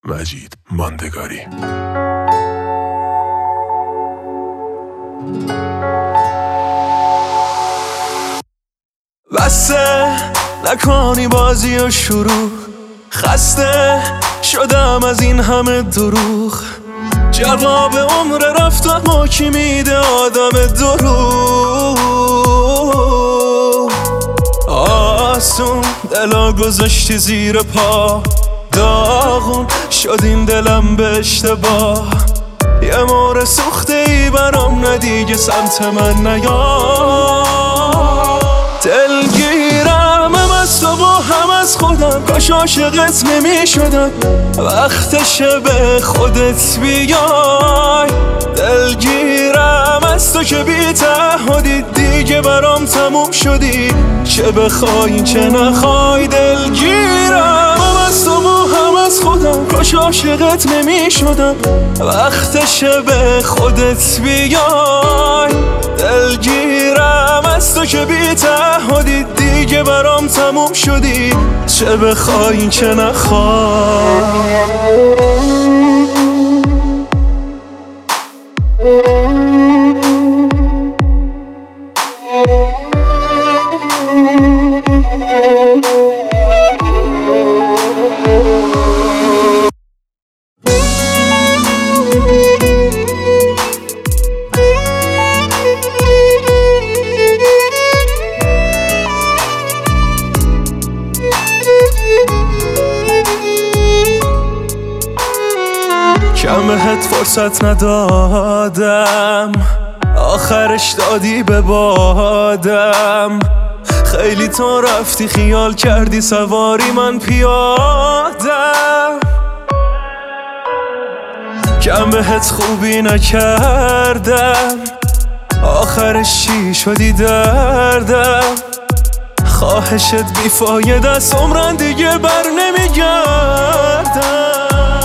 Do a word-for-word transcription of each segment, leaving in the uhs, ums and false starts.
مجید ماندگاری. بسه نکنی بازی و شروع، خسته شدم از این همه دروغ. جواب عمر رفتم و کی میده آدم دروغ. آسون دلا گذاشتی زیر پا، داغون شد این دلم به اشتباه. یه مور سوخته ای برام ندیگه سمت من نیا. دلگیرم هم از تو و هم از خودم، کاش عاشقت نمی شدم وقتشه به خودت بیای. دلگیرم از تو که بی تعهدی دیگه برام تموم شدی، چه بخوای چه نخوای. دلگیرم هم از تو و هم از خودم، کاش عاشقت نمی شدم وقتشه به خودت بیای. دلگیرم از تو که بی تعهدی دیگه برام تموم شدی، چه بخوای چه نخوای. کم بهت فرصت ندادم، آخرش دادی به بادم. خیلی تو رفتی خیال کردی سواری من پیادم. کم بهت خوبی نکردم، آخرش چی شدی دردم. خواهشت بیفایده است عمرن دیگه بر نمیگردم.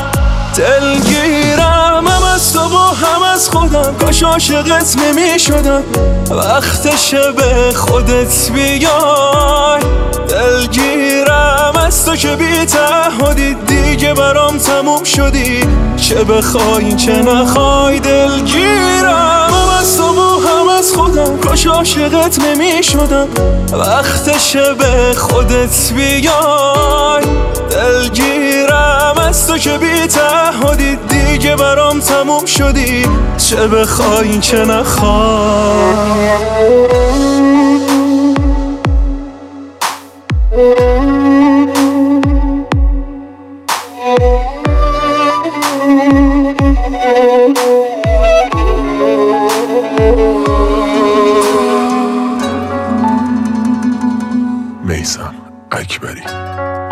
دلگیرم هم از تو و هم از خودم، کاش عاشقت نمی شدم وقتشه به خودت بیای. دلگیرم از تو که بی تعهدی دیگه برام تموم شدی، چه بخوای چه نخوای. دلگیرم هم از تو و هم از خودم، کاش عاشقت نمی شدم وقتشه به خودت بیای. دلگیرم از تو که بی تعهدی دیگه برام تموم شدی، چه بخوای چه نخوای. میثم اکبری.